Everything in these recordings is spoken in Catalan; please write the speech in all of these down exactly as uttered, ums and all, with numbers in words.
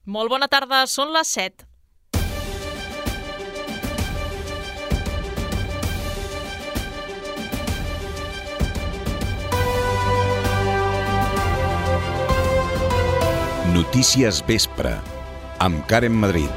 Molt bona tarda, són les set. Notícies Vespre, amb Karen Madrid.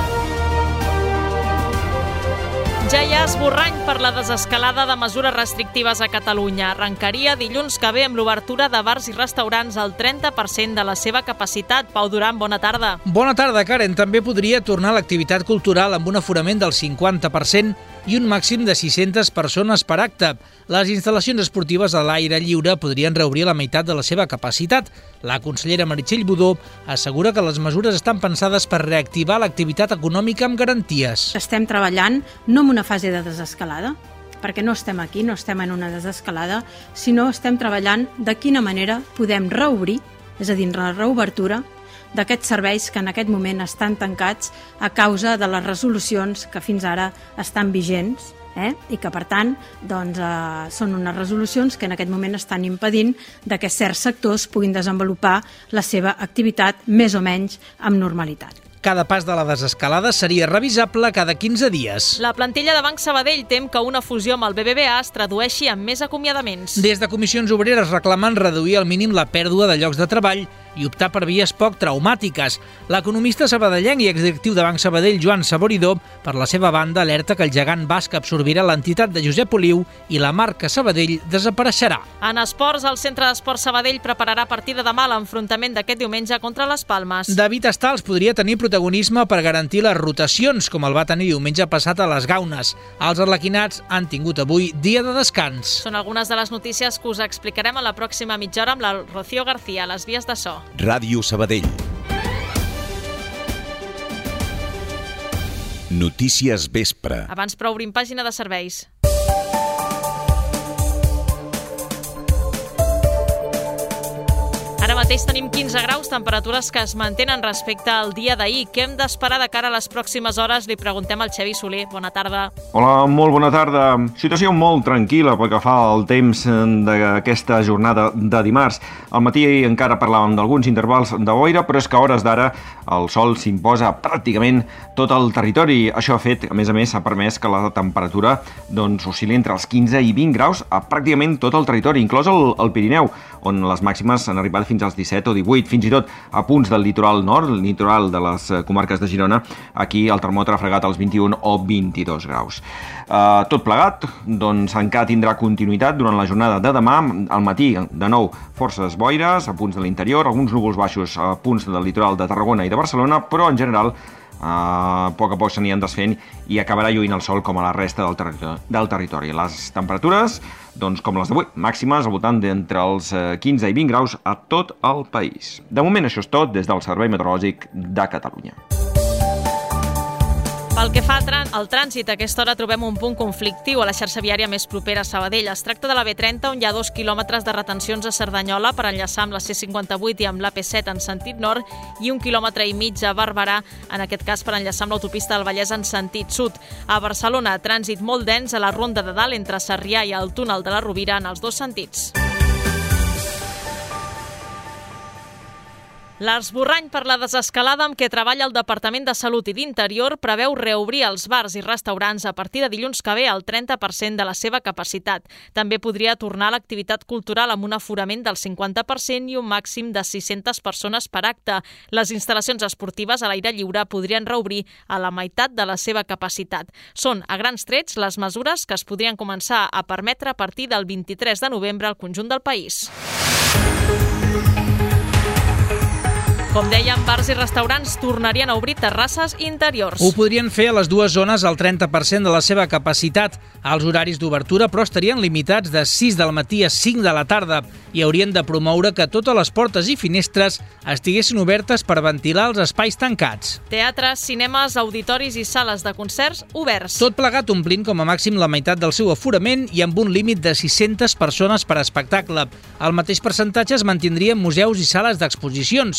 Ja hi ha esborrany per la desescalada de mesures restrictives a Catalunya. Arrencaria dilluns que ve amb l'obertura de bars i restaurants al trenta per cent de la seva capacitat. Pau Duran, bona tarda. Bona tarda, Karen. També podria tornar l'activitat cultural amb un aforament del cinquanta per cent i un màxim de sis-centes persones per acte. Les instal·lacions esportives a l'aire lliure podrien reobrir la meitat de la seva capacitat. La consellera Meritxell Budó assegura que les mesures estan pensades per reactivar l'activitat econòmica amb garanties. Estem treballant no en una fase de desescalada, perquè no estem aquí, no estem en una desescalada, sinó estem treballant de quina manera podem reobrir, és a dir, la reobertura d'aquests serveis que en aquest moment estan tancats a causa de les resolucions que fins ara estan vigents, eh? i que, per tant, doncs, eh, són unes resolucions que en aquest moment estan impedint de que certs sectors puguin desenvolupar la seva activitat més o menys amb normalitat. Cada pas de la desescalada seria revisable cada quinze dies. La plantilla de Banc Sabadell tem que una fusió amb el B B V A es tradueixi en més acomiadaments. Des de Comissions Obreres reclamen reduir al mínim la pèrdua de llocs de treball i optar per vies poc traumàtiques. L'economista sabadellenc i exdirectiu de Banc Sabadell, Joan Saboridó, per la seva banda, alerta que el gegant basc absorbirà l'entitat de Josep Oliu i la marca Sabadell desapareixerà. En esports, el Centre d'Esports Sabadell prepararà a partir de demà l'enfrontament d'aquest diumenge contra les Palmes. David Estals podria tenir protagonisme per garantir les rotacions, com el va tenir diumenge passat a les Gaunes. Els arlequinats han tingut avui dia de descans. Són algunes de les notícies que us explicarem a la pròxima mitja hora amb la Rocío García, a les vies de so. Ràdio Sabadell. Notícies Vespre. Abans, però, obrim pàgina de serveis. Ara mateix tenim quinze graus, temperatures que es mantenen respecte al dia d'ahir. Què hem d'esperar de cara a les pròximes hores? Li preguntem al Xavi Soler. Bona tarda. Hola, molt bona tarda. Situació molt tranquil·la pel que fa al temps d'aquesta jornada de dimarts. Al matí encara parlàvem d'alguns intervals de boira, però és que a hores d'ara el sol s'imposa pràcticament tot el territori. Això ha fet, a més a més, ha permès que la temperatura doncs, oscil·li entre els quinze i vint graus a pràcticament tot el territori, inclòs el, el Pirineu, on les màximes han arribat fins als disset o divuit, fins i tot a punts del litoral nord, el litoral de les comarques de Girona. Aquí el termòmetre ha fregat als vint-i-un o vint-i-dos graus. Uh, tot plegat, doncs encara tindrà continuïtat durant la jornada de demà. Al matí, de nou, forces boires a punts de l'interior, alguns núvols baixos a punts del litoral de Tarragona i de Barcelona, però en general Uh, a poc a poc s'anien desfent i acabarà lluint el sol com a la resta del, terri del territori. Les temperatures, doncs, com les d'avui, màximes al voltant d'entre els quinze i vint graus a tot el país. De moment això és tot des del Servei Meteorològic de Catalunya. Pel que fa al trànsit, a aquesta hora trobem un punt conflictiu a la xarxa viària més propera a Sabadell. Es tracta de la B trenta, on hi ha dos quilòmetres de retencions a Cerdanyola per enllaçar amb la C cinquanta-vuit i amb l'A P set en sentit nord i un quilòmetre i mig a Barberà, en aquest cas per enllaçar amb l'autopista del Vallès en sentit sud. A Barcelona, trànsit molt dens a la Ronda de Dalt entre Sarrià i el túnel de la Rovira en els dos sentits. L'esborrany per la desescalada amb què treballa el Departament de Salut i d'Interior preveu reobrir els bars i restaurants a partir de dilluns que ve al trenta per cent de la seva capacitat. També podria tornar l'activitat cultural amb un aforament del cinquanta per cent i un màxim de sis-centes persones per acte. Les instal·lacions esportives a l'aire lliure podrien reobrir a la meitat de la seva capacitat. Són, a grans trets, les mesures que es podrien començar a permetre a partir del vint-i-tres de novembre al conjunt del país. Com dèiem, bars i restaurants tornarien a obrir terrasses interiors. Ho podrien fer a les dues zones al trenta per cent de la seva capacitat. Els horaris d'obertura, però, estarien limitats de sis del matí a cinc de la tarda i haurien de promoure que totes les portes i finestres estiguessin obertes per ventilar els espais tancats. Teatres, cinemes, auditoris i sales de concerts oberts. Tot plegat omplint com a màxim la meitat del seu aforament i amb un límit de sis-centes persones per espectacle. El mateix percentatge es mantindria en museus i sales d'exposicions. Per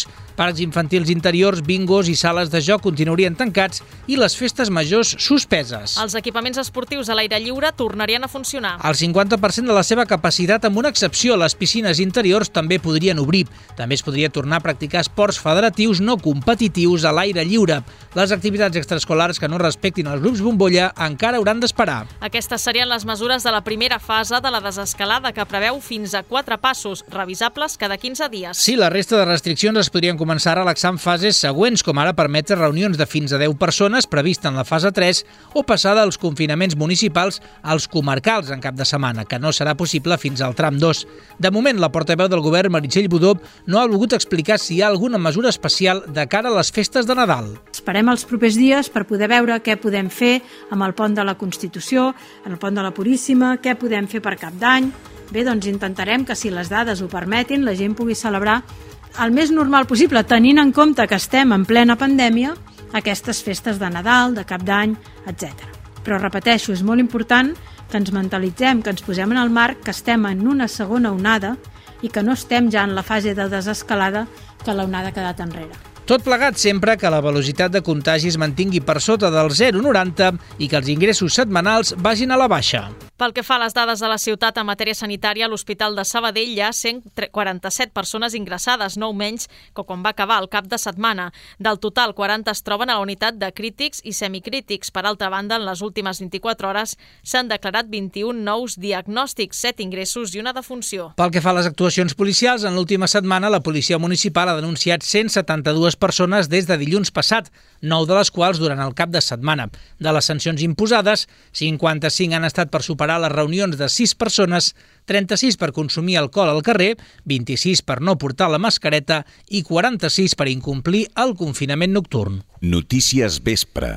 Parcs infantils interiors, bingos i sales de joc continuarien tancats i les festes majors suspeses. Els equipaments esportius a l'aire lliure tornarien a funcionar. El cinquanta per cent de la seva capacitat, amb una excepció, les piscines interiors també podrien obrir. També es podria tornar a practicar esports federatius no competitius a l'aire lliure. Les activitats extraescolars que no respectin els grups bombolla encara hauran d'esperar. Aquestes serien les mesures de la primera fase de la desescalada, que preveu fins a quatre passos, revisables cada quinze dies. Sí, la resta de restriccions es podrien començar a relaxar en fases següents, com ara permetre reunions de fins a deu persones prevista en la fase tres o passar dels confinaments municipals als comarcals en cap de setmana, que no serà possible fins al tram dos. De moment, la portaveu del govern, Meritxell Budó, no ha volgut explicar si hi ha alguna mesura especial de cara a les festes de Nadal. Esperem els propers dies per poder veure què podem fer amb el pont de la Constitució, en el pont de la Puríssima, què podem fer per Cap d'Any. Bé, doncs intentarem que, si les dades ho permetin, la gent pugui celebrar el més normal possible, tenint en compte que estem en plena pandèmia, aquestes festes de Nadal, de Cap d'Any, etcètera. Però repeteixo, és molt important que ens mentalitzem, que ens posem en el marc, que estem en una segona onada i que no estem ja en la fase de desescalada que l'onada ha quedat enrere. Tot plegat sempre que la velocitat de contagi es mantingui per sota del zero coma noranta i que els ingressos setmanals vagin a la baixa. Pel que fa a les dades de la ciutat en matèria sanitària, a l'Hospital de Sabadell hi ha cent quaranta-set persones ingressades, nou menys que quan va acabar el cap de setmana. Del total, quaranta es troben a la unitat de crítics i semicrítics. Per altra banda, en les últimes vint-i-quatre hores s'han declarat vint-i-un nous diagnòstics, set ingressos i una defunció. Pel que fa a les actuacions policials, en l'última setmana la policia municipal ha denunciat cent setanta-dues persones des de dilluns passat, nou de les quals durant el cap de setmana. De les sancions imposades, cinquanta-cinc han estat per superar les reunions de sis persones, trenta-sis per consumir alcohol al carrer, vint-i-sis per no portar la mascareta i quaranta-sis per incomplir el confinament nocturn. Notícies Vespre.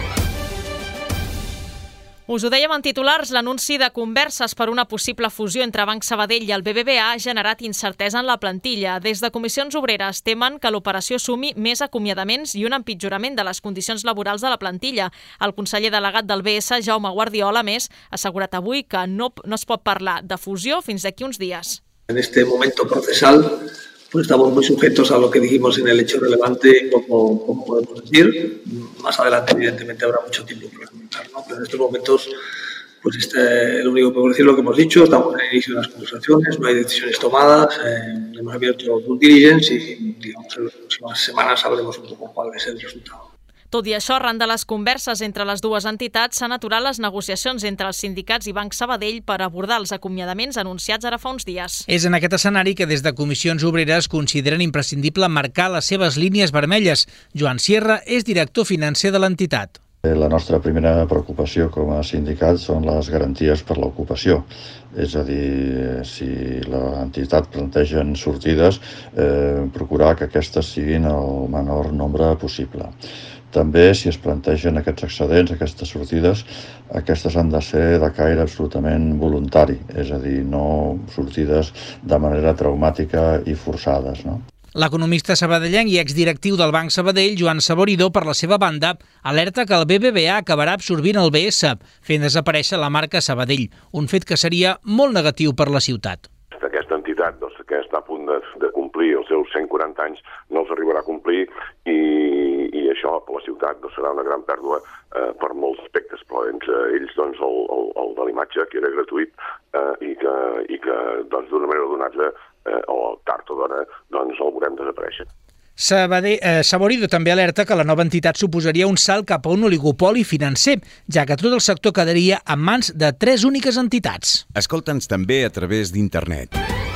Us ho dèiem en titulars, l'anunci de converses per una possible fusió entre Banc Sabadell i el B B V A ha generat incertesa en la plantilla. Des de Comissions Obreres temen que l'operació sumi més acomiadaments i un empitjorament de les condicions laborals de la plantilla. El conseller delegat del B S, Jaume Guardiola, més, ha assegurat avui que no, no es pot parlar de fusió fins d'aquí uns dies. En este momento procesal, pues estamos muy sujetos a lo que dijimos en el hecho relevante, como, como podemos decir. Más adelante, evidentemente, habrá mucho tiempo para comentar, ¿no? Pero en estos momentos, pues este, lo único que podemos decir es lo que hemos dicho. Estamos en el inicio de las conversaciones, no hay decisiones tomadas, eh, hemos abierto due diligence y, digamos, en las próximas semanas sabremos un poco cuál es el resultado. Tot i això, arran de les converses entre les dues entitats, s'han aturat les negociacions entre els sindicats i Banc Sabadell per abordar els acomiadaments anunciats ara fa uns dies. És en aquest escenari que des de Comissions Obreres consideren imprescindible marcar les seves línies vermelles. Joan Sierra és director financer de l'entitat. La nostra primera preocupació com a sindicat són les garanties per l'ocupació. És a dir, si l'entitat plantegen sortides, eh, procurar que aquestes siguin el menor nombre possible. També, si es plantegen aquests excedents, aquestes sortides, aquestes han de ser de caire absolutament voluntari, és a dir, no sortides de manera traumàtica i forçades, no? L'economista sabadellenc i exdirectiu del Banc Sabadell, Joan Saboridó, per la seva banda, alerta que el B B V A acabarà absorbint el B S, fent desaparèixer la marca Sabadell, un fet que seria molt negatiu per la ciutat. Aquesta entitat, doncs, que està a punt de, de complir els seus cent quaranta anys, no els arribarà a complir i, i això per la ciutat doncs, serà una gran pèrdua eh, per molts aspectes, però entre ells doncs, el, el, el de l'imatge, que era gratuït eh, i que, i que doncs, d'una manera o d'una altra eh, o tard o d'hora doncs, el veurem desaparèixer. Sabadell, eh, Saborido també alerta que la nova entitat suposaria un salt cap a un oligopoli financer, ja que tot el sector quedaria en mans de tres úniques entitats. Escolta'ns també a través d'internet.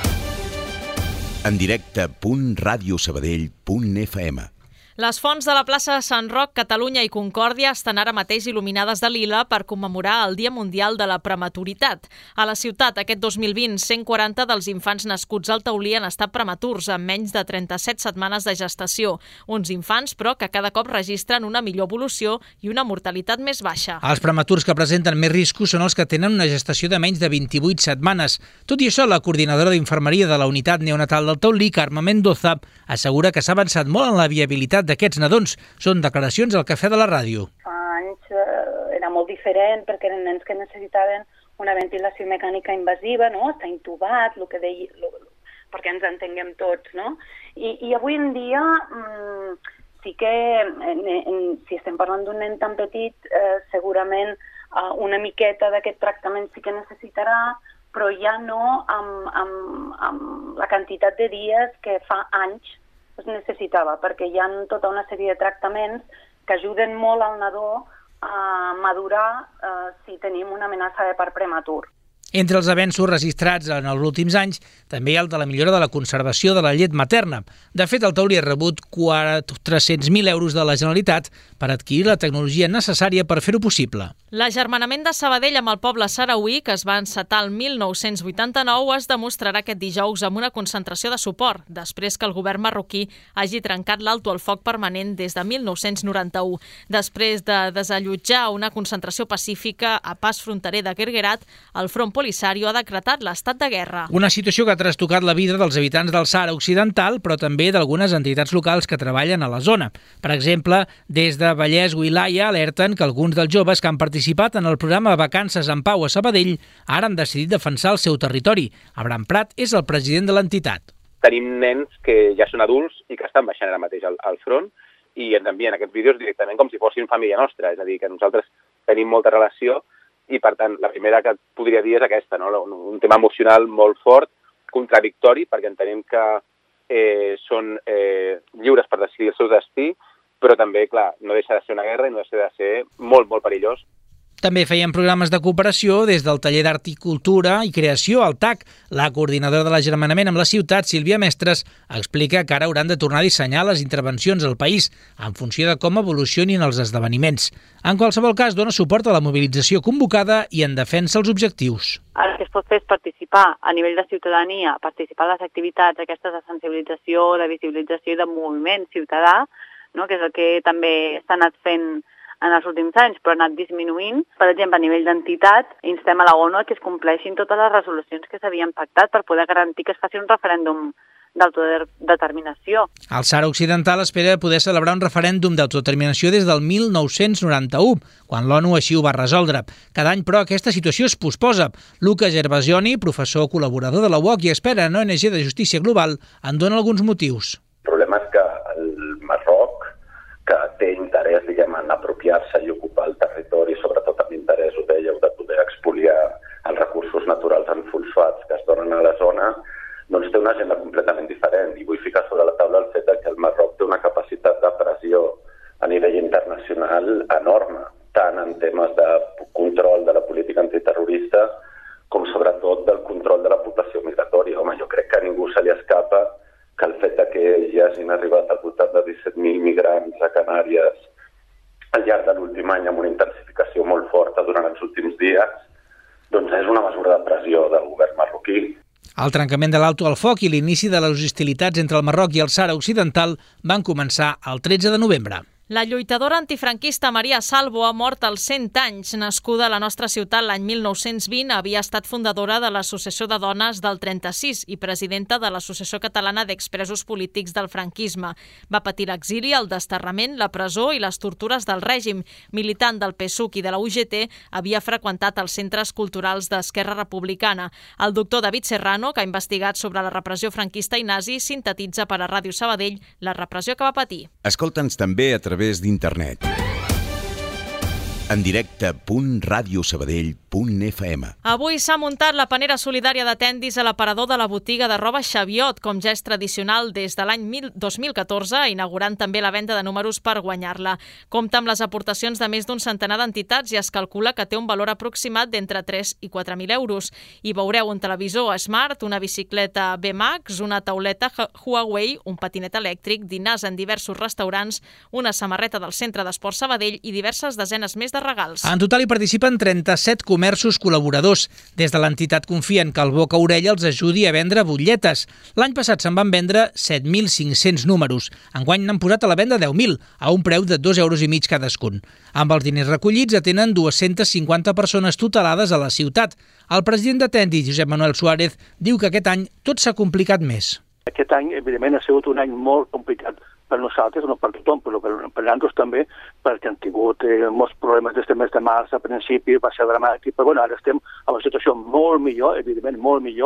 En directe punt radiosabadell punt f m. Les fonts de la plaça Sant Roc, Catalunya i Concòrdia estan ara mateix il·luminades de lila per commemorar el Dia Mundial de la Prematuritat. A la ciutat, aquest dos mil vint, cent quaranta dels infants nascuts al taulí han estat prematurs, amb menys de trenta-set setmanes de gestació. Uns infants, però, que cada cop registren una millor evolució i una mortalitat més baixa. Els prematurs que presenten més riscos són els que tenen una gestació de menys de vint-i-vuit setmanes. Tot i això, la coordinadora d'infermeria de la unitat neonatal del taulí, Carme Mendoza, assegura que s'ha avançat molt en la viabilitat d'aquests nadons. Són declaracions al Cafè de la Ràdio. Fa anys eh, era molt diferent perquè eren nens que necessitaven una ventilació mecànica invasiva, no? Està intubat, el que deia, lo, perquè ens entenguem tots, no? I, i avui en dia mmm, sí que, en, en, si estem parlant d'un nen tan petit, eh, segurament eh, una miqueta d'aquest tractament sí que necessitarà, però ja no amb, amb, amb la quantitat de dies que fa anys es necessitava, perquè hi ha tota una sèrie de tractaments que ajuden molt al nadó a madurar eh, si tenim una amenaça de part prematur. Entre els avenços registrats en els últims anys també hi ha el de la millora de la conservació de la llet materna. De fet, el Taulí ha rebut quatre-cents mil euros de la Generalitat per adquirir la tecnologia necessària per fer-ho possible. L'agermanament de Sabadell amb el poble sarauí, que es va encetar el mil nou-cents vuitanta-nou, es demostrarà aquest dijous amb una concentració de suport, després que el govern marroquí hagi trencat l'alto al foc permanent des de mil nou-cents noranta-u. Després de desallotjar una concentració pacífica a pas fronterer de Guerguerat, el Front Polisario ha decretat l'estat de guerra. Una situació que ha trastocat la vida dels habitants del Sàhara Occidental, però també d'algunes entitats locals que treballen a la zona. Per exemple, des de Vallès Wilaya alerten que alguns dels joves que han participat en el programa Vacances en Pau a Sabadell ara han decidit defensar el seu territori. Abraham Prat és el president de l'entitat. Tenim nens que ja són adults i que estan baixant ara mateix al, al front i ens envien aquests vídeos directament com si fossin família nostra, és a dir, que nosaltres tenim molta relació i, per tant, la primera que podria dir és aquesta, no? un, un tema emocional molt fort, contradictori, perquè entenem que eh, són eh, lliures per decidir el seu destí, però també, clar, no deixa de ser una guerra i no deixa de ser molt, molt perillós. També feien programes de cooperació des del taller d'Art i Cultura i Creació al T A C. La coordinadora de l'agermanament amb la ciutat, Sílvia Mestres, explica que ara hauran de tornar a dissenyar les intervencions al país en funció de com evolucionin els esdeveniments. En qualsevol cas, dona suport a la mobilització convocada i en defensa els objectius. El que es pot fer és participar a nivell de ciutadania, participar en les activitats aquestes de sensibilització, de visibilització i de moviment ciutadà, no? Que és el que també s'ha anat fent en els últims anys, però ha anat disminuint. Per exemple, a nivell d'entitat, instem a la ONU que es compleixin totes les resolucions que s'havien pactat per poder garantir que es faci un referèndum d'autodeterminació. El Sàhara Occidental espera poder celebrar un referèndum d'autodeterminació des del mil nou-cents noranta-u, quan l'ONU així ho va resoldre. Cada any, però, aquesta situació es posposa. Luca Gervasioni, professor col·laborador de la U O C i expert en O N G de Justícia Global, en dona alguns motius. El problema és que el Marroc, que té interès, diguem, en apropiar-se i ocupar el territori, sobretot amb interès, ho dèieu, de poder expoliar els recursos naturals en fosfats que es donen a la zona, doncs té una agenda completament diferent. I vull ficar sobre la taula el fet que el Marroc té una capacitat de pressió a nivell internacional enorme, tant en temes de control de la política antiterrorista com sobretot del control de la població migratòria. Home, jo crec que a ningú se li escapa que el fet que hi hagin arribat al voltant de disset mil migrants a Canàries al llarg de l'últim any amb una intensificació molt forta durant els últims dies, doncs és una mesura de pressió del govern marroquí. El trencament de l'alto al foc i l'inici de les hostilitats entre el Marroc i el Sàhara Occidental van començar el tretze de novembre. La lluitadora antifranquista Maria Salvo ha mort als cent anys. Nascuda a la nostra ciutat l'any mil nou-cents vint, havia estat fundadora de l'Associació de Dones del trenta-sis i presidenta de l'Associació Catalana d'Expresos Polítics del Franquisme. Va patir l'exili, el desterrament, la presó i les tortures del règim. Militant del P S U C i de la U G T, havia freqüentat els centres culturals d'Esquerra Republicana. El doctor David Serrano, que ha investigat sobre la repressió franquista i nazi, sintetitza per a Ràdio Sabadell la repressió que va patir. Escolta'ns també a través d'internet. En directe punt radiosabadell punt f m. Avui s'ha muntat la panera solidària de Tendis a l'aparador de la botiga de roba Xaviot, com ja és tradicional des de l'any dos mil catorze, inaugurant també la venda de números per guanyar-la. Compta amb les aportacions de més d'un centenar d'entitats i es calcula que té un valor aproximat d'entre tres i quatre mil euros. Hi veureu un televisor Smart, una bicicleta B Max, una tauleta Huawei, un patinet elèctric, dinars en diversos restaurants, una samarreta del Centre d'Esport Sabadell i diverses desenes més de regals. En total hi participen trenta-set comerços col·laboradors. Des de l'entitat confien que el boca a orella els ajudi a vendre butlletes. L'any passat se'n van vendre set mil cinc-cents números. Enguany n'han posat a la venda deu mil, a un preu de dos euros i mig cadascun. Amb els diners recollits atenen dues-centes cinquanta persones tutelades a la ciutat. El president de Tendis, Josep Manuel Suárez, diu que aquest any tot s'ha complicat més. Aquest any, evidentment, ha sigut un any molt complicat per nosaltres, no per tothom, però per, per nosaltres també, perquè han tingut eh, molts problemes des del mes de març, a principi va ser dramàtic, però bueno, ara estem en una situació molt millor, evidentment molt millor,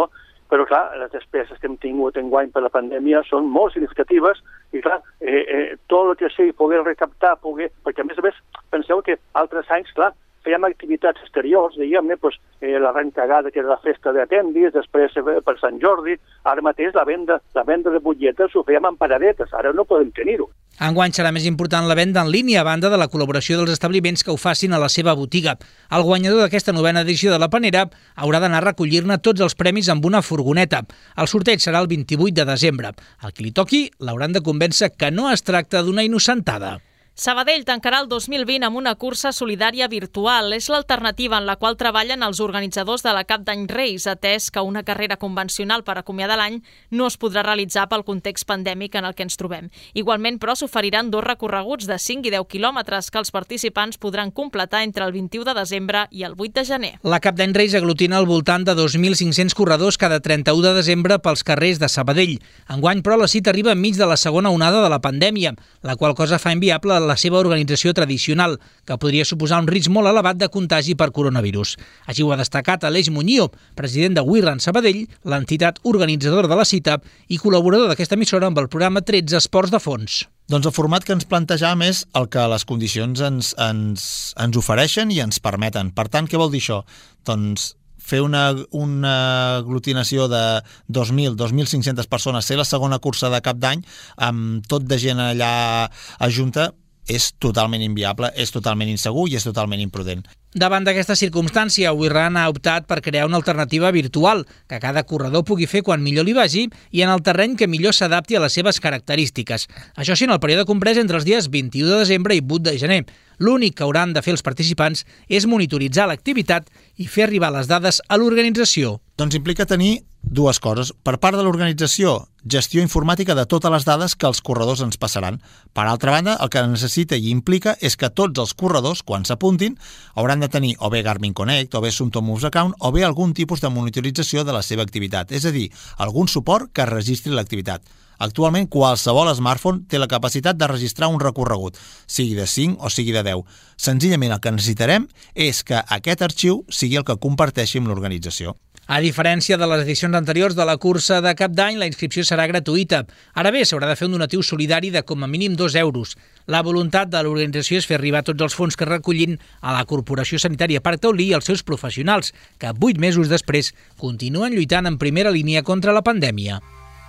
però clar, les despeses que hem tingut enguany per la pandèmia són molt significatives i clar, eh, eh, tot el que sigui poder recaptar, poder... perquè a més a més penseu que altres anys, clar, fèiem activitats exteriors, diguem-ne, pues, eh, la rentagada, que era la festa d'Atendis, després eh, per Sant Jordi, ara mateix la venda, la venda de butlletes ho fèiem en paradetes, ara no podem tenir-ho. Enguany serà més important la venda en línia, a banda de la col·laboració dels establiments que ho facin a la seva botiga. El guanyador d'aquesta novena edició de la Panera haurà d'anar a recollir-ne tots els premis amb una furgoneta. El sorteig serà el vint-i-vuit de desembre. El que li toqui l'hauran de convèncer que no es tracta d'una innocentada. Sabadell tancarà el dos mil vint amb una cursa solidària virtual. És l'alternativa en la qual treballen els organitzadors de la Cap d'Any Reis, atès que una carrera convencional per acomiadar l'any no es podrà realitzar pel context pandèmic en el que ens trobem. Igualment, però, s'oferiran dos recorreguts de cinc i deu quilòmetres que els participants podran completar entre el vint-i-u de desembre i el vuit de gener. La Cap d'Any Reis aglutina al voltant de dos mil cinc-cents corredors cada trenta-u de desembre pels carrers de Sabadell. Enguany, però, la cita arriba enmig de la segona onada de la pandèmia, la qual cosa fa inviable la seva organització tradicional, que podria suposar un risc molt elevat de contagi per coronavirus. Així ho ha destacat Aleix Muñío, president de WeRun Sabadell, l'entitat organitzadora de la cita i col·laborador d'aquesta emissora amb el programa tretze Esports de Fons. Doncs el format que ens plantejam és el que les condicions ens, ens, ens ofereixen i ens permeten. Per tant, què vol dir això? Doncs fer una, una aglutinació de dos mil, dos mil cinc-centes persones, ser la segona cursa de Cap d'Any, amb tot de gent allà ajunta, és totalment inviable, és totalment insegur i és totalment imprudent. Davant d'aquesta circumstància, WeRun ha optat per crear una alternativa virtual que cada corredor pugui fer quan millor li vagi i en el terreny que millor s'adapti a les seves característiques. Això sí, en el període comprès entre els dies vint-i-u de desembre i vuit de gener. L'únic que hauran de fer els participants és monitoritzar l'activitat i fer arribar les dades a l'organització. Doncs implica tenir dues coses. Per part de l'organització, gestió informàtica de totes les dades que els corredors ens passaran. Per altra banda, el que necessita i implica és que tots els corredors, quan s'apuntin, hauran de tenir o bé Garmin Connect, o bé Sunto Moves Account, o bé algun tipus de monitorització de la seva activitat, és a dir, algun suport que registri l'activitat. Actualment, qualsevol smartphone té la capacitat de registrar un recorregut, sigui de cinc o sigui de deu. Senzillament el que necessitarem és que aquest arxiu sigui el que comparteixi amb l'organització. A diferència de les edicions anteriors de la cursa de Cap d'Any, la inscripció serà gratuïta. Ara bé, s'haurà de fer un donatiu solidari de com a mínim dos euros. La voluntat de l'organització és fer arribar tots els fons que recullin a la Corporació Sanitària Parc Taulí i els seus professionals, que vuit mesos després continuen lluitant en primera línia contra la pandèmia.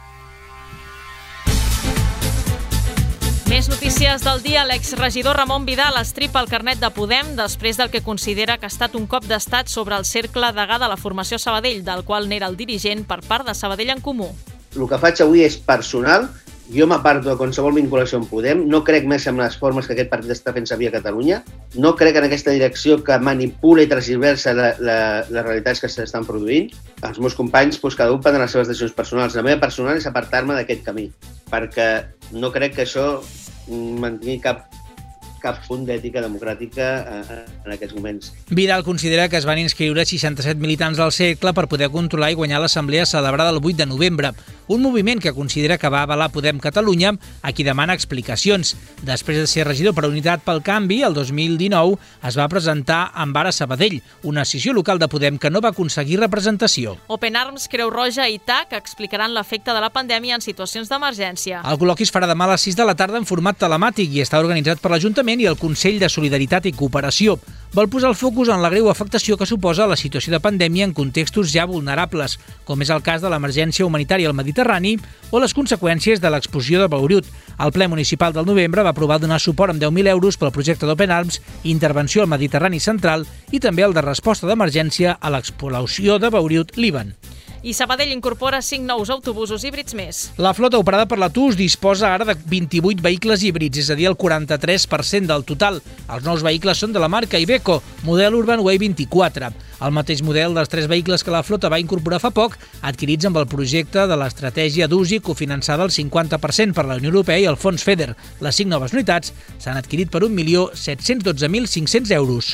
Més notícies del dia. L'exregidor Ramon Vidal estripa el carnet de Podem després del que considera que ha estat un cop d'estat sobre el cercle degà de la formació Sabadell, del qual n'era el dirigent per part de Sabadell en Comú. El que faig avui és personal. Jo m'aparto de qualsevol vinculació amb Podem. No crec més en les formes que aquest partit està fent servir a Catalunya. No crec en aquesta direcció que manipula i transversa la, la, les realitats que s'estan produint. Els meus companys, doncs, cada un prendrà les seves decisions personals. La meva personal és apartar-me d'aquest camí, perquè no crec que això mantingui cap, cap punt d'ètica democràtica en aquests moments. Vidal considera que es van inscriure seixanta-set militants del cercle per poder controlar i guanyar l'assemblea celebrada el vuit de novembre, un moviment que considera que va avalar Podem Catalunya, a qui demana explicacions. Després de ser regidor per Unitat pel Canvi, el dos mil dinou es va presentar amb Ara Sabadell, una escissió local de Podem que no va aconseguir representació. Open Arms, Creu Roja i T A C explicaran l'efecte de la pandèmia en situacions d'emergència. El col·loqui es farà demà a les sis de la tarda en format telemàtic i està organitzat per l'Ajuntament i el Consell de Solidaritat i Cooperació. Vol posar el focus en la greu afectació que suposa la situació de pandèmia en contextos ja vulnerables, com és el cas de l'emergència humanitària al Mediterrani o les conseqüències de l'explosió de Beirut. El ple municipal del novembre va aprovar donar suport amb deu mil euros pel projecte d'Open Arms, intervenció al Mediterrani central i també el de resposta d'emergència a l'explosió de Beirut, Líban. I Sabadell incorpora cinc nous autobusos híbrids més. La flota operada per la T U S disposa ara de vint-i-vuit vehicles híbrids, és a dir, el quaranta-tres per cent del total. Els nous vehicles són de la marca Iveco, model Urban Way vint-i-quatre. El mateix model dels tres vehicles que la flota va incorporar fa poc, adquirits amb el projecte de l'estratègia d'U S I cofinançada al cinquanta per cent per la Unió Europea i el Fons FEDER. Les cinc noves unitats s'han adquirit per un milió set-cents dotze mil cinc-cents euros.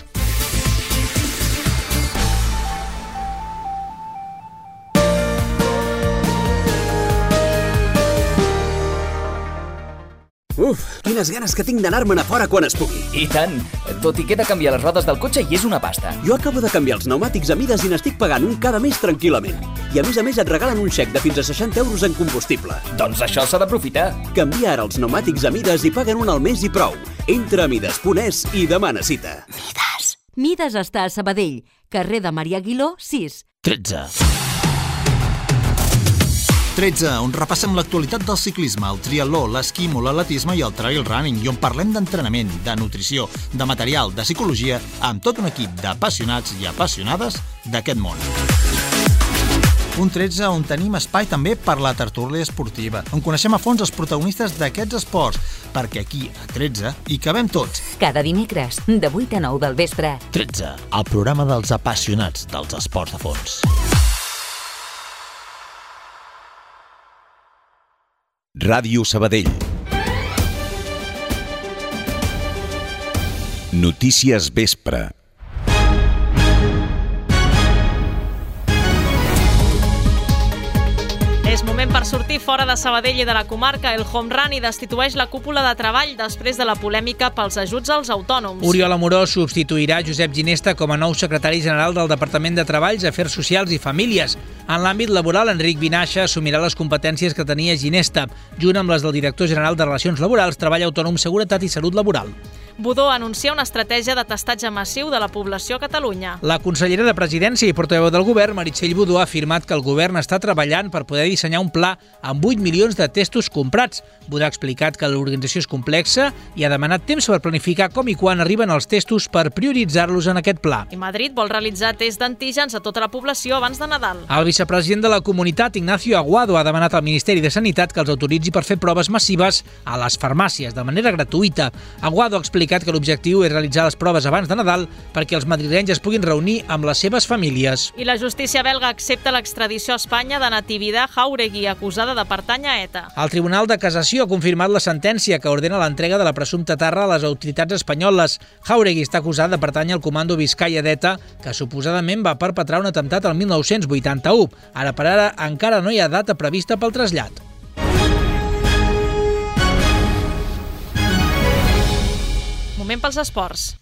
Uf, quin quines ganes que tinc d'anar-me'n a fora quan es pugui. I tant, tot i que he de canviar les rodes del cotxe i és una pasta. Jo acabo de canviar els pneumàtics a Mides i n'estic pagant un cada mes tranquil·lament. I a més a més et regalen un xec de fins a seixanta euros en combustible. Doncs això s'ha d'aprofitar. Canvia ara els pneumàtics a Mides i paguen un al mes i prou. Entra a mides punt es i demana cita. Mides. Mides està a Sabadell, carrer de Maria Aguiló, sis. tretze. tretze, on repassem l'actualitat del ciclisme, el triatló, l'esquimo, l'atletisme i el trail running, i on parlem d'entrenament, de nutrició, de material, de psicologia, amb tot un equip d'apassionats i apassionades d'aquest món. Un tretze on tenim espai també per la tertúlia esportiva, on coneixem a fons els protagonistes d'aquests esports, perquè aquí, a tretze, hi cabem tots. Cada dimecres, de vuit a nou del vespre. tretze, el programa dels apassionats dels esports de fons. Ràdio Sabadell. Notícies Vespre. És moment per sortir fora de Sabadell i de la comarca. El Home Run i destitueix la cúpula de treball després de la polèmica pels ajuts als autònoms. Oriol Amorós substituirà Josep Ginesta com a nou secretari general del Departament de Treballs, Afers Socials i Famílies. En l'àmbit laboral, Enric Vinaixa assumirà les competències que tenia Ginesta, junt amb les del director general de Relacions Laborals, Treball Autònom, Seguretat i Salut Laboral. Budó anuncia una estratègia de testatge massiu de la població a Catalunya. La consellera de Presidència i portaveu del govern, Meritxell Budó, ha afirmat que el govern està treballant per poder dissenyar un pla amb vuit milions de testos comprats. Budó ha explicat que l'organització és complexa i ha demanat temps per planificar com i quan arriben els testos per prioritzar-los en aquest pla. I Madrid vol realitzar tests d'antígens a tota la població abans de Nadal. El vicepresident de la comunitat, Ignacio Aguado, ha demanat al Ministeri de Sanitat que els autoritzi per fer proves massives a les farmàcies de manera gratuïta. Aguado ha explicat que l'objectiu és realitzar les proves abans de Nadal perquè els madrilenys es puguin reunir amb les seves famílies. I la justícia belga accepta l'extradició a Espanya de Natividad Jauregui, acusada de pertànyer a ETA. El Tribunal de Cassació ha confirmat la sentència que ordena l'entrega de la presumpta terra a les autoritats espanyoles. Jauregui està acusat de pertànyer al comando Vizcaya d'ETA, que suposadament va perpetrar un atemptat el mil nou-cents vuitanta-u. Ara per ara encara no hi ha data prevista pel trasllat. Moment pels esports.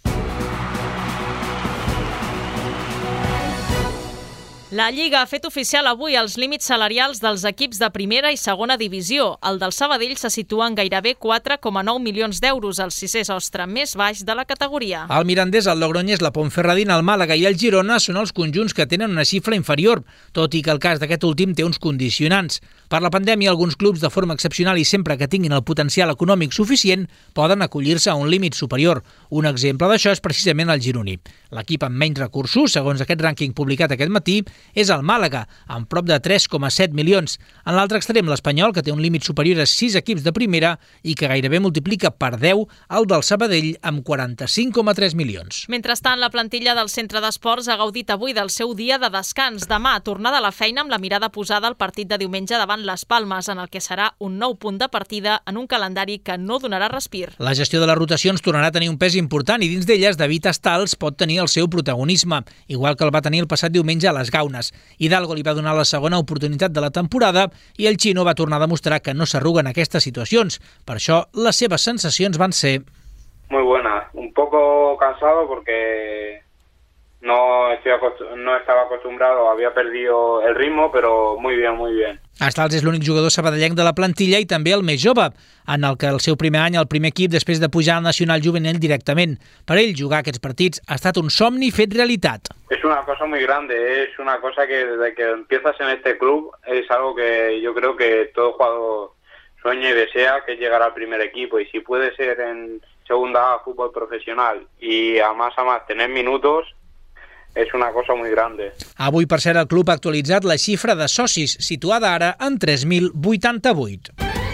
La Lliga ha fet oficial avui els límits salarials dels equips de primera i segona divisió. El del Sabadell se situa en gairebé quatre coma nou milions d'euros, el sisè sostre més baix de la categoria. El Mirandés, el Logroñés, la Ponferradina, el Màlaga i el Girona són els conjunts que tenen una xifra inferior, tot i que el cas d'aquest últim té uns condicionants. Per la pandèmia, alguns clubs, de forma excepcional i sempre que tinguin el potencial econòmic suficient, poden acollir-se a un límit superior. Un exemple d'això és precisament el gironí. L'equip amb menys recursos, segons aquest rànquing publicat aquest matí, és el Màlaga, amb prop de tres coma set milions. En l'altre extrem, l'Espanyol, que té un límit superior a sis equips de primera i que gairebé multiplica per deu el del Sabadell amb quaranta-cinc coma tres milions. Mentrestant, la plantilla del Centre d'Esports ha gaudit avui del seu dia de descans. Demà, tornada a la feina amb la mirada posada al partit de diumenge davant les Palmes, en el que serà un nou punt de partida en un calendari que no donarà respir. La gestió de les rotacions tornarà a tenir un pes important i dins d'elles David Astals pot tenir el seu protagonisme, igual que el va tenir el passat diumenge a les Gaunes. Hidalgo li va donar la segona oportunitat de la temporada i el xino va tornar a demostrar que no s'arruguen aquestes situacions. Per això, les seves sensacions van ser... Muy buenas. Un poco cansado porque no, estoy acost- no estaba acostumbrado, había perdido el ritmo, pero muy bien, muy bien. Astals és l'únic jugador sabadellenc de la plantilla i també el més jove, en el que el seu primer any al primer equip després de pujar al Nacional Juvenil directament. Per ell, jugar aquests partits ha estat un somni fet realitat. Es una cosa muy grande, es una cosa que desde que empiezas en este club es algo que yo creo que todo jugador sueña y desea, que es llegar al primer equipo, y si puede ser en segunda A, fútbol profesional, y a más a más tener minutos, és una cosa molt grande. Avui, per cert, el club ha actualitzat la xifra de socis, situada ara en tres mil vuitanta-vuit.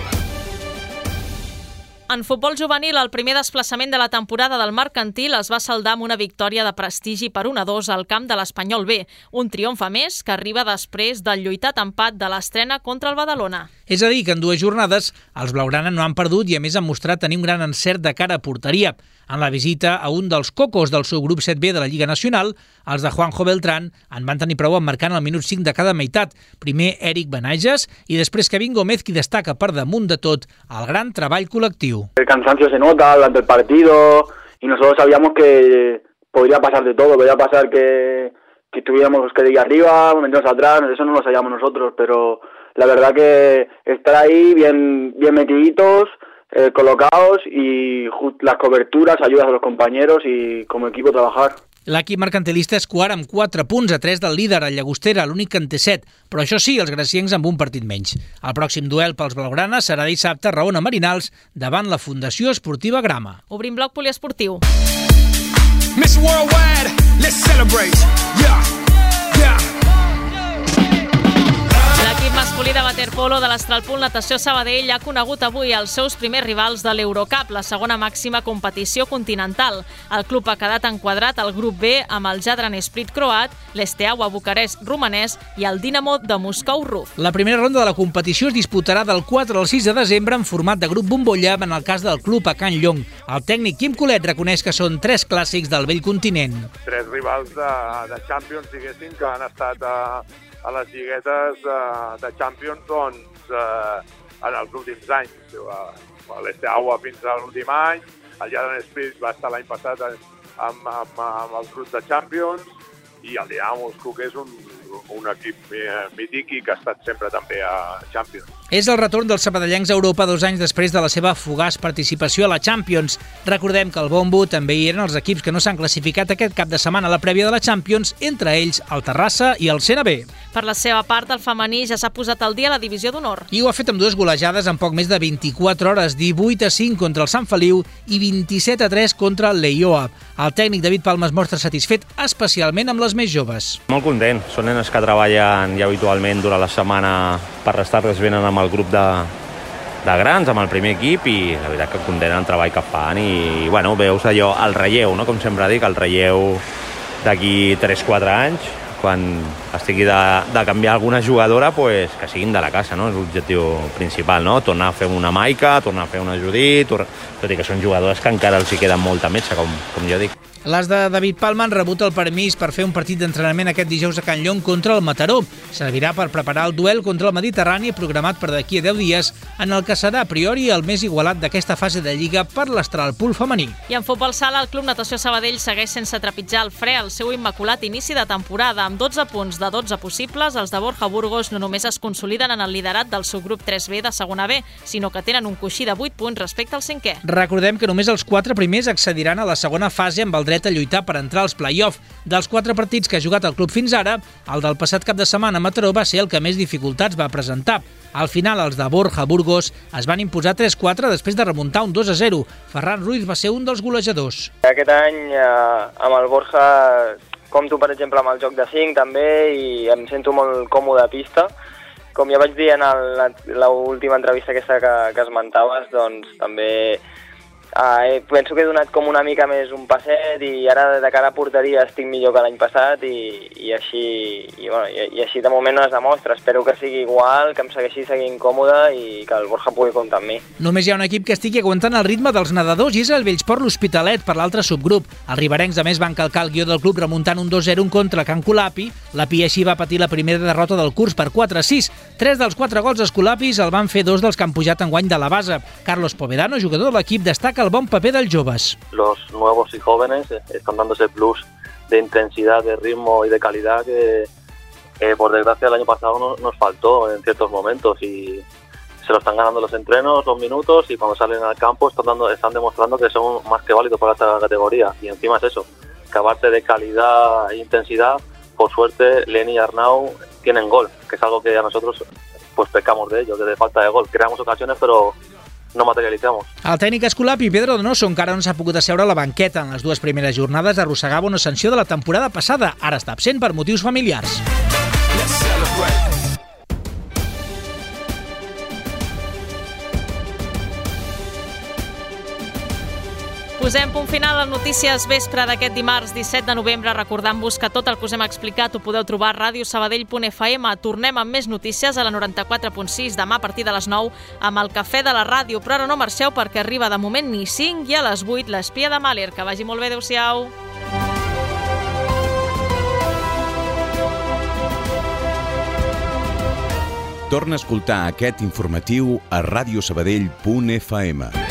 En futbol juvenil, el primer desplaçament de la temporada del Mercantil es va saldar amb una victòria de prestigi per un a dos al camp de l'Espanyol B, un triomf a més que arriba després del lluitat empat de l'estrena contra el Badalona. És a dir, que en dues jornades els blaugrana no han perdut i a més han mostrat tenir un gran encert de cara a porteria. En la visita a un dels cocos del subgrup set B de la Lliga Nacional, els de Juanjo Beltrán en van tenir prou emmarcant al minut cinc de cada meitat. Primer Eric Benages i després Kevin Gómez, qui destaca per damunt de tot el gran treball col·lectiu. El cansancio se nota durante el partido y nosotros sabíamos que podría pasar de todo, podría pasar que, que estuviéramos que de ahí arriba, meternos atrás, eso no lo sabíamos nosotros, pero la verdad que estar ahí bien, bien metiditos, eh, colocados y just, las coberturas, ayudas a los compañeros y como equipo trabajar. L'equip mercantilista és quart amb quatre punts a tres del líder, el Llagostera, l'únic que en té set, però això sí, els graciencs amb un partit menys. El pròxim duel pels blaugranes serà dissabte a Raona Marinals davant la Fundació Esportiva Grama. Obrim bloc poliesportiu. Miss Worldwide, let's celebrate. Yeah, yeah. L'equip masculí de waterpolo de l'Astralpool Natació Sabadell ha conegut avui els seus primers rivals de l'Eurocup, la segona màxima competició continental. El club ha quedat enquadrat al grup B amb el Jadran Split croat, l'Esteaua Bucarest romanès i el Dinamo de Moscou rus. La primera ronda de la competició es disputarà del quatre al sis de desembre en format de grup bombolla en el cas del club a Can Llong. El tècnic Quim Colet reconeix que són tres clàssics del vell continent. Tres rivals de, de Champions, diguéssim, que han estat a, a les lliguetes de, de Champions doncs, eh, en els últims anys. L'Esteaua fins a l'últim any, el Jadran Split va estar l'any passat amb, amb, amb els grups de Champions i el Dinamo Moscou, que és un, un equip mític i que ha estat sempre també a Champions. És el retorn dels sabadellencs a Europa dos anys després de la seva fugaç participació a la Champions. Recordem que al bombo també hi eren els equips que no s'han classificat aquest cap de setmana a la prèvia de la Champions, entre ells el Terrassa i el C N B. Per la seva part, el femení ja s'ha posat al dia a la divisió d'honor. I ho ha fet amb dues golejades en poc més de vint-i-quatre hores, divuit a cinc contra el Sant Feliu i vint-i-set a tres contra el Leioa. El tècnic David Palma es mostra satisfet, especialment amb les més joves. Molt content, són nenes que treballen ja habitualment durant la setmana per restar-les venen amb el grup de, de grans, amb el primer equip, i la veritat que condenen el treball que fan i, bueno, veus allò, el relleu, no? Com sempre dic, el relleu d'aquí tres quatre anys, quan estigui de, de canviar alguna jugadora, pues, que siguin de la casa, no? És l'objectiu principal, no? Tornar a fer una Maica, tornar a fer una Judit, tor... tot i que són jugadores que encara els hi queden molta metge, com, com jo dic. Les de David Palma han rebut el permís per fer un partit d'entrenament aquest dijous a Can Llong contra el Mataró. Servirà per preparar el duel contra el Mediterrani programat per d'aquí a deu dies, en el que serà a priori el més igualat d'aquesta fase de Lliga per l'Astralpool femení. I en futbol sala, el Club Natació Sabadell segueix sense trepitjar el fre al seu immaculat inici de temporada. Amb dotze punts de dotze possibles, els de Borja Burgos no només es consoliden en el liderat del subgrup tres B de segona B, sinó que tenen un coixí de vuit punts respecte al cinquè. Recordem que només els quatre primers accediran a la segona fase amb el dret a lluitar per entrar als play-off. Dels quatre partits que ha jugat el club fins ara, el del passat cap de setmana a Mataró va ser el que més dificultats va presentar. Al final, els de Borja Burgos es van imposar tres quatre després de remuntar un dos a zero. Ferran Ruiz va ser un dels golejadors. Aquest any, eh, amb el Borja, compto, per exemple, amb el joc de cinc també i em sento molt còmode a pista. Com ja vaig dir en l'última entrevista aquesta que, que esmentaves, doncs també eh, penso que he donat com una mica més un passet i ara de cara a porteria estic millor que l'any passat i, i, així, i, bueno, i, i així de moment es demostra. Espero que sigui igual, que em segueixi seguint còmode i que el Borja pugui comptar amb mi. Només hi ha un equip que estigui aguantant el ritme dels nedadors i és el Bellsport l'Hospitalet per l'altre subgrup. Els riberencs a més van calcar el guió del club remuntant un dos zero en contra Can Colapi. La Pieixi va patir la primera derrota del curs per quatre a sis. Tres dels quatre gols escolapis el van fer dos dels que han pujat enguany de la base. Carlos Povedano, jugador de l'equip, destaca el bon paper dels joves. Los nuevos y jóvenes están dando ese plus de intensidad, de ritmo y de calidad que, eh, por desgracia, el año pasado no, nos faltó en ciertos momentos y se lo están ganando los entrenos, los minutos, y cuando salen al campo están, dando, están demostrando que son más que válidos para esta categoría. Y encima es eso, que aparte de calidad e intensidad, por suerte, Leni y Arnau tienen gol, que es algo que a nosotros pues pecamos de ello, de falta de gol. Creamos ocasiones, pero no materialitzamos. El tècnic Escolapi, Pedro Donoso, encara no s'ha pogut asseure a la banqueta. En les dues primeres jornades arrossegava una sanció de la temporada passada. Ara està absent per motius familiars. Posem punt final a Notícies Vespre d'aquest dimarts disset de novembre, recordant-vos que tot el que us hem explicat ho podeu trobar a ràdio sabadell punt f m. Tornem amb més notícies a la noranta-quatre punt sis demà a partir de les nou amb el Cafè de la Ràdio, però ara no marxeu perquè arriba de moment ni cinc i a les vuit l'Espia de Mahler. Que vagi molt bé, adeu-siau. Torna a escoltar aquest informatiu a ràdio sabadell punt f m.